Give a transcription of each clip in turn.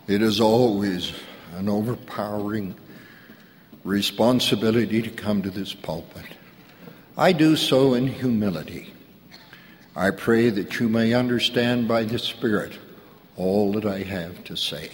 It is always an overpowering responsibility to come to this pulpit. I do so in humility. I pray that you may understand by the Spirit all that I have to say.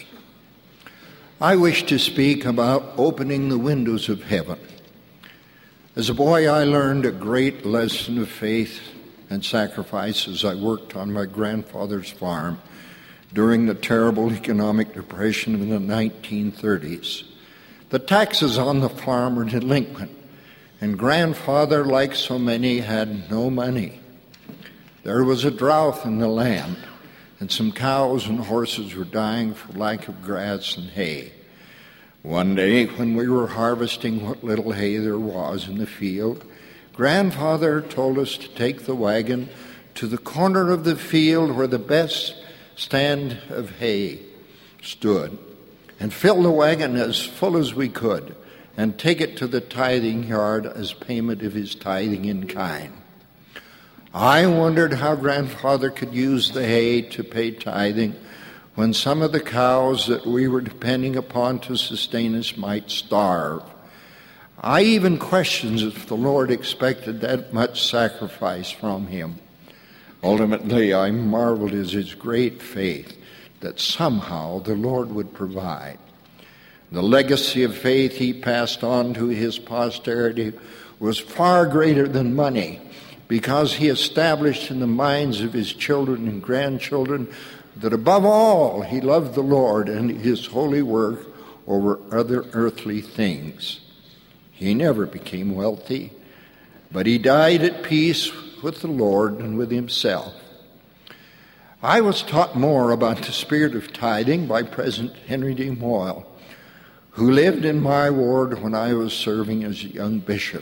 I wish to speak about opening the windows of heaven. As a boy, I learned a great lesson of faith and sacrifice as I worked on my grandfather's farm during the terrible economic depression of the 1930s. The taxes on the farm were delinquent, and grandfather, like so many, had no money. There was a drought in the land, and some cows and horses were dying for lack of grass and hay. One day, when we were harvesting what little hay there was in the field, grandfather told us to take the wagon to the corner of the field where the best stand of hay stood, and fill the wagon as full as we could, and take it to the tithing yard as payment of his tithing in kind. I wondered how grandfather could use the hay to pay tithing when some of the cows that we were depending upon to sustain us might starve. I even questioned if the Lord expected that much sacrifice from him. Ultimately, I marveled at his great faith that somehow the Lord would provide. The legacy of faith he passed on to his posterity was far greater than money, because he established in the minds of his children and grandchildren that above all he loved the Lord and his holy work over other earthly things. He never became wealthy, but he died at peace with the Lord and with himself. I was taught more about the spirit of tithing by President Henry D. Moyle, who lived in my ward when I was serving as a young bishop.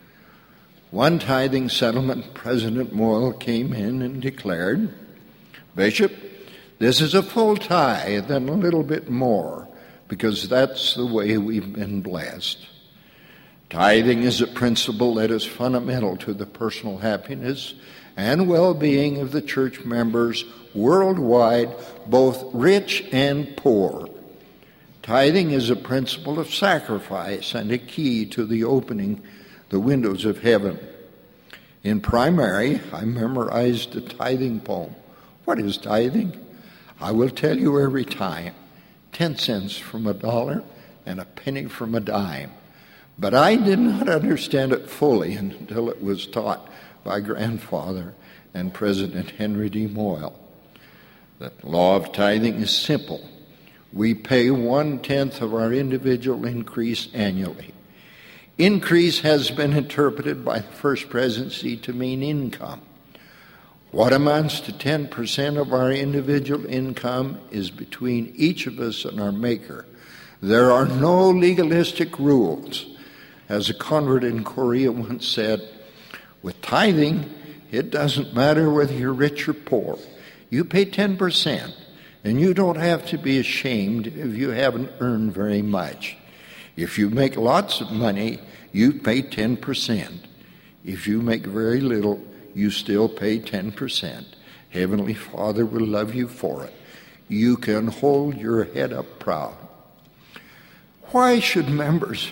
One tithing settlement, President Moyle came in and declared, "Bishop, this is a full tithe and a little bit more, because that's the way we've been blessed." Tithing is a principle that is fundamental to the personal happiness and well-being of the church members worldwide, both rich and poor. Tithing is a principle of sacrifice and a key to the opening the windows of heaven. In primary, I memorized the tithing poem. What is tithing? I will tell you every time. 10 cents from a dollar and a penny from a dime. But I did not understand it fully until it was taught by grandfather and President Henry D. Moyle. The law of tithing is simple. We pay 1/10 of our individual increase annually. Increase has been interpreted by the First Presidency to mean income. What amounts to 10% of our individual income is between each of us and our Maker. There are no legalistic rules. As a convert in Korea once said, with tithing, it doesn't matter whether you're rich or poor. You pay 10%, and you don't have to be ashamed if you haven't earned very much. If you make lots of money, you pay 10%. If you make very little, you still pay 10%. Heavenly Father will love you for it. You can hold your head up proud. Why should members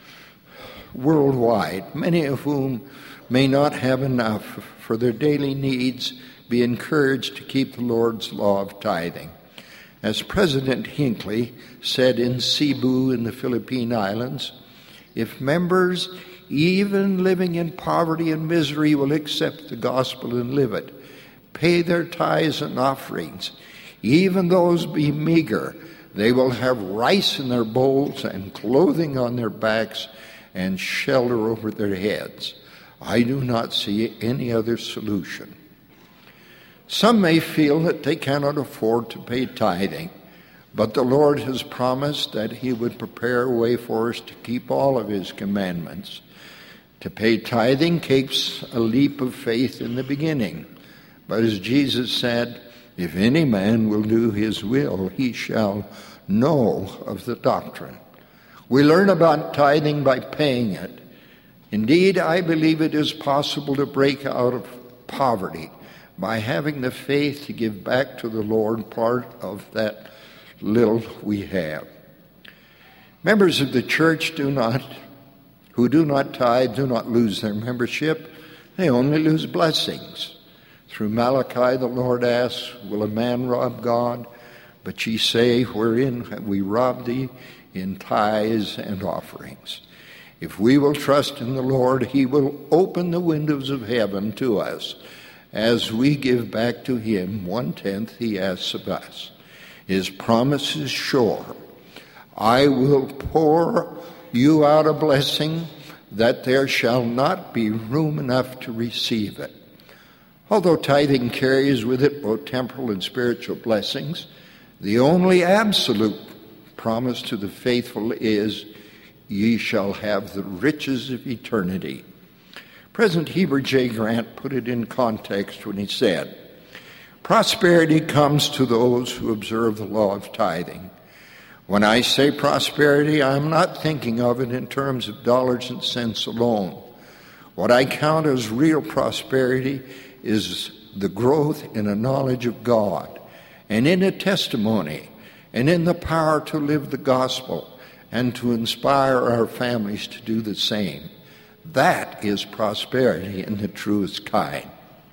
worldwide, many of whom may not have enough for their daily needs, be encouraged to keep the Lord's law of tithing? As President Hinckley said in Cebu in the Philippine Islands, if members, even living in poverty and misery, will accept the gospel and live it, pay their tithes and offerings, even those be meager, they will have rice in their bowls and clothing on their backs and shelter over their heads. I do not see any other solution. Some may feel that they cannot afford to pay tithing, but the Lord has promised that he would prepare a way for us to keep all of his commandments. To pay tithing takes a leap of faith in the beginning. But as Jesus said, if any man will do his will, he shall know of the doctrine. We learn about tithing by paying it. Indeed, I believe it is possible to break out of poverty by having the faith to give back to the Lord part of that little we have. Members of the church who do not tithe do not lose their membership. They only lose blessings. Through Malachi, the Lord asks, will a man rob God? But ye say, wherein have we robbed thee? In tithes and offerings. If we will trust in the Lord, he will open the windows of heaven to us as we give back to him 1/10 he asks of us. His promise is sure. I will pour you out a blessing that there shall not be room enough to receive it. Although tithing carries with it both temporal and spiritual blessings, the only absolute promise to the faithful is, ye shall have the riches of eternity. President Heber J. Grant put it in context when he said, prosperity comes to those who observe the law of tithing. When I say prosperity, I'm not thinking of it in terms of dollars and cents alone. What I count as real prosperity is the growth in a knowledge of God and in a testimony and in the power to live the gospel and to inspire our families to do the same. That is prosperity in the truest kind.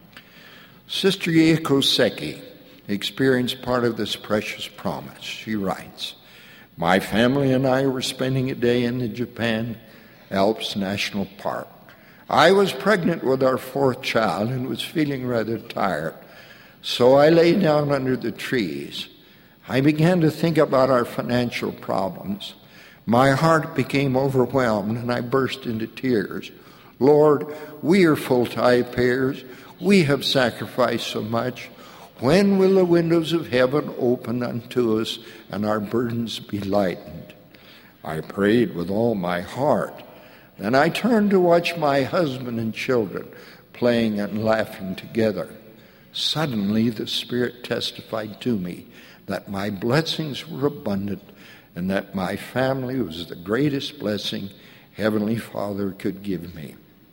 Sister Yeko Seki experienced part of this precious promise. She writes, my family and I were spending a day in the Japan Alps National Park. I was pregnant with our 4th child and was feeling rather tired, so I lay down under the trees. I began to think about our financial problems. My heart became overwhelmed and I burst into tears. Lord, we are full tithe payers. We have sacrificed so much. When will the windows of heaven open unto us and our burdens be lightened? I prayed with all my heart. Then I turned to watch my husband and children playing and laughing together. Suddenly the Spirit testified to me that my blessings were abundant and that my family was the greatest blessing Heavenly Father could give me.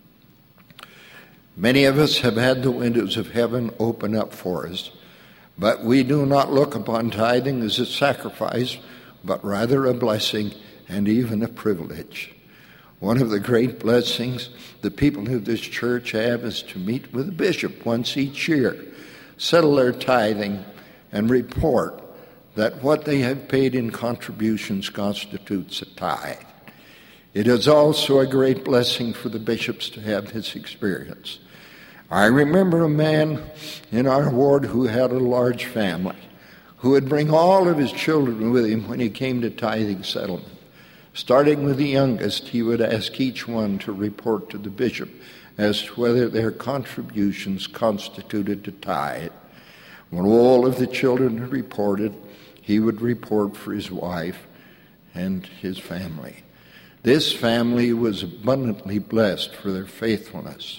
Many of us have had the windows of heaven open up for us, but we do not look upon tithing as a sacrifice, but rather a blessing and even a privilege. One of the great blessings the people of this church have is to meet with the bishop once each year, settle their tithing, and report that what they have paid in contributions constitutes a tithe. It is also a great blessing for the bishops to have this experience. I remember a man in our ward who had a large family, who would bring all of his children with him when he came to tithing settlement. Starting with the youngest, he would ask each one to report to the bishop as to whether their contributions constituted a tithe. When all of the children had reported, he would report for his wife and his family. This family was abundantly blessed for their faithfulness.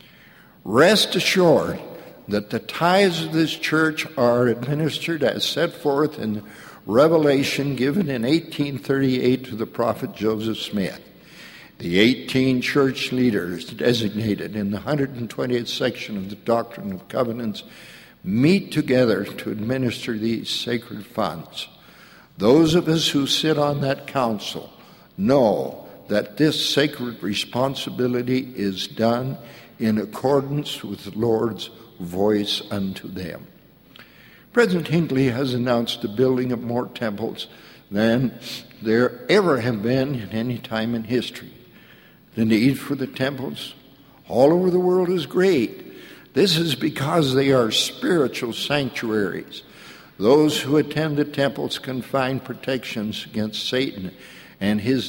Rest assured that the tithes of this church are administered as set forth in Revelation given in 1838 to the prophet Joseph Smith. The 18 church leaders designated in the 120th section of the Doctrine of Covenants meet together to administer these sacred funds. Those of us who sit on that council know that this sacred responsibility is done in accordance with the Lord's voice unto them. President Hinckley has announced the building of more temples than there ever have been at any time in history. The need for the temples all over the world is great. This is because they are spiritual sanctuaries. Those who attend the temples can find protections against Satan and his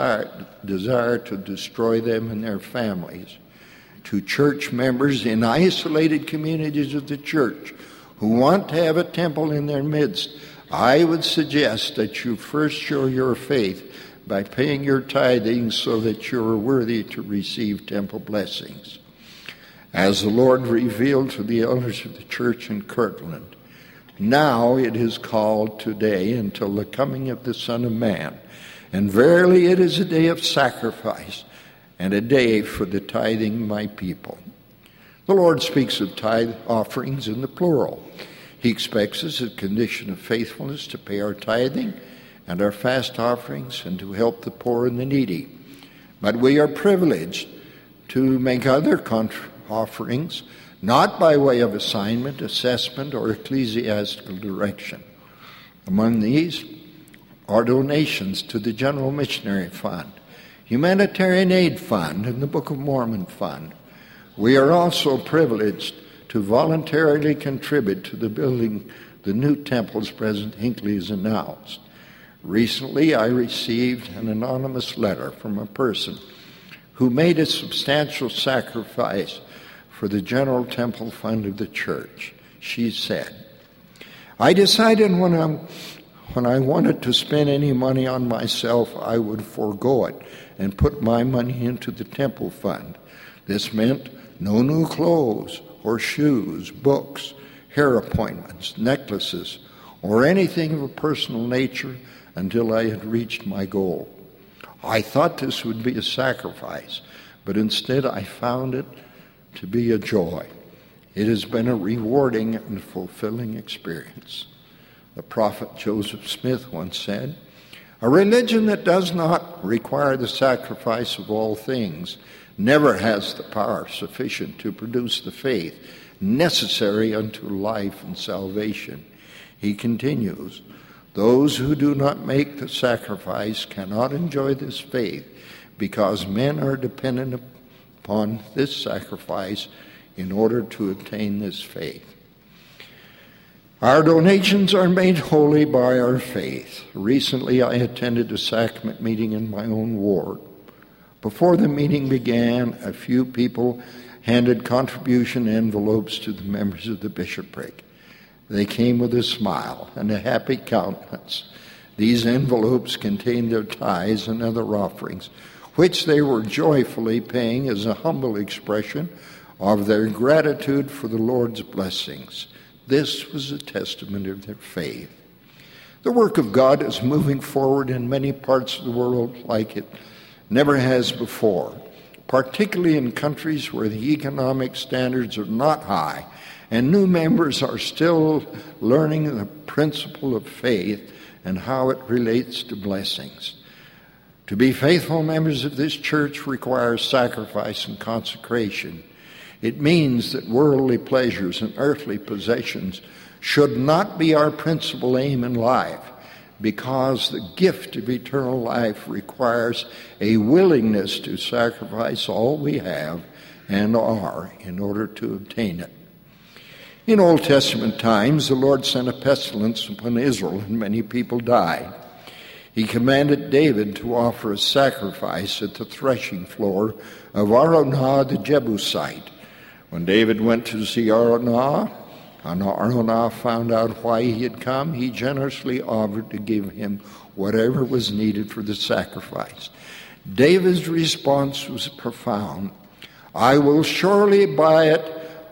desire to destroy them and their families. To church members in isolated communities of the church who want to have a temple in their midst, I would suggest that you first show your faith by paying your tithing so that you are worthy to receive temple blessings. As the Lord revealed to the elders of the church in Kirtland, now it is called today until the coming of the Son of Man. And verily it is a day of sacrifice and a day for the tithing my people. The Lord speaks of tithe offerings in the plural. He expects us, as a condition of faithfulness, to pay our tithing and our fast offerings and to help the poor and the needy. But we are privileged to make other offerings, not by way of assignment, assessment, or ecclesiastical direction. Among these are donations to the General Missionary Fund, Humanitarian Aid Fund, and the Book of Mormon Fund. We are also privileged to voluntarily contribute to the building the new temples President Hinckley has announced. Recently, I received an anonymous letter from a person who made a substantial sacrifice for the General Temple Fund of the church. She said, "I decided when I wanted to spend any money on myself, I would forego it and put my money into the temple fund. This meant no new clothes or shoes, books, hair appointments, necklaces, or anything of a personal nature until I had reached my goal. I thought this would be a sacrifice, but instead I found it to be a joy. It has been a rewarding and fulfilling experience." The prophet Joseph Smith once said, "A religion that does not require the sacrifice of all things never has the power sufficient to produce the faith necessary unto life and salvation." He continues, "Those who do not make the sacrifice cannot enjoy this faith because men are dependent upon this sacrifice in order to obtain this faith." Our donations are made holy by our faith. Recently, I attended a sacrament meeting in my own ward. Before the meeting began, a few people handed contribution envelopes to the members of the bishopric. They came with a smile and a happy countenance. These envelopes contained their tithes and other offerings, which they were joyfully paying as a humble expression of their gratitude for the Lord's blessings. This was a testament of their faith. The work of God is moving forward in many parts of the world like it never has before, particularly in countries where the economic standards are not high and new members are still learning the principle of faith and how it relates to blessings. To be faithful members of this church requires sacrifice and consecration. It means that worldly pleasures and earthly possessions should not be our principal aim in life, because the gift of eternal life requires a willingness to sacrifice all we have and are in order to obtain it. In Old Testament times, the Lord sent a pestilence upon Israel, and many people died. He commanded David to offer a sacrifice at the threshing floor of Araunah the Jebusite. When David went to see Araunah, and Araunah found out why he had come, he generously offered to give him whatever was needed for the sacrifice. David's response was profound. "I will surely buy it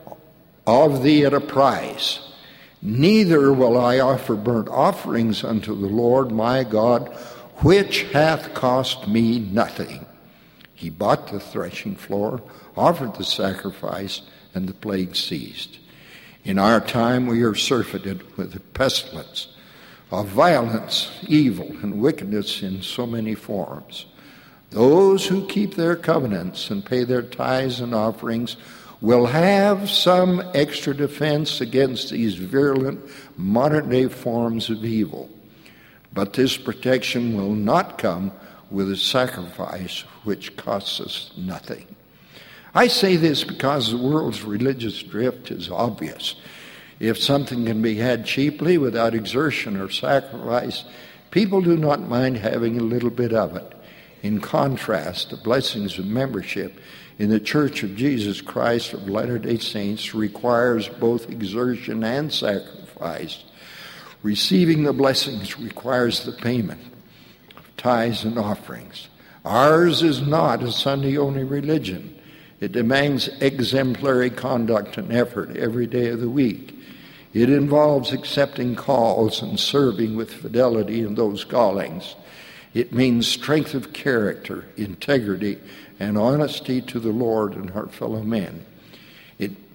of thee at a price. Neither will I offer burnt offerings unto the Lord my God, which hath cost me nothing." He bought the threshing floor, offered the sacrifice, and the plague ceased. In our time, we are surfeited with the pestilence of violence, evil, and wickedness in so many forms. Those who keep their covenants and pay their tithes and offerings will have some extra defense against these virulent modern-day forms of evil. But this protection will not come with a sacrifice which costs us nothing. I say this because the world's religious drift is obvious. If something can be had cheaply without exertion or sacrifice, people do not mind having a little bit of it. In contrast, the blessings of membership in the Church of Jesus Christ of Latter-day Saints requires both exertion and sacrifice. Receiving the blessings requires the payment of tithes and offerings. Ours is not a Sunday-only religion. It demands exemplary conduct and effort every day of the week. It involves accepting calls and serving with fidelity in those callings. It means strength of character, integrity, and honesty to the Lord and our fellow men. It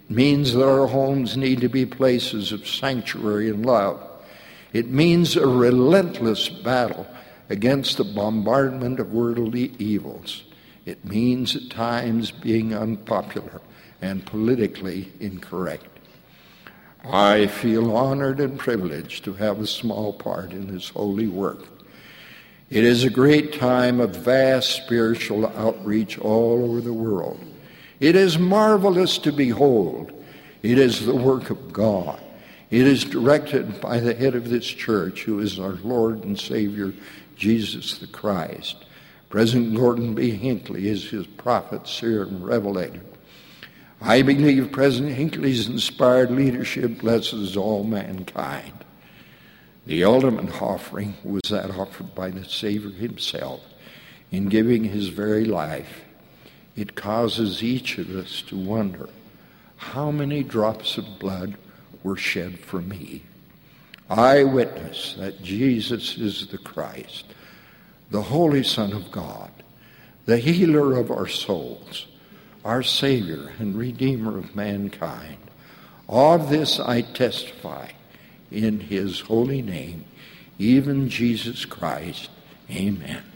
It means that our homes need to be places of sanctuary and love. It means a relentless battle against the bombardment of worldly evils. It means at times being unpopular and politically incorrect. I feel honored and privileged to have a small part in this holy work. It is a great time of vast spiritual outreach all over the world. It is marvelous to behold. It is the work of God. It is directed by the head of this church, who is our Lord and Savior, Jesus the Christ. President Gordon B. Hinckley is his prophet, seer, and revelator. I believe President Hinckley's inspired leadership blesses all mankind. The ultimate offering was that offered by the Savior himself in giving his very life. It causes each of us to wonder, how many drops of blood were shed for me? I witness that Jesus is the Christ, the Holy Son of God, the healer of our souls, our Savior and Redeemer of mankind. Of this I testify in his holy name, even Jesus Christ. Amen.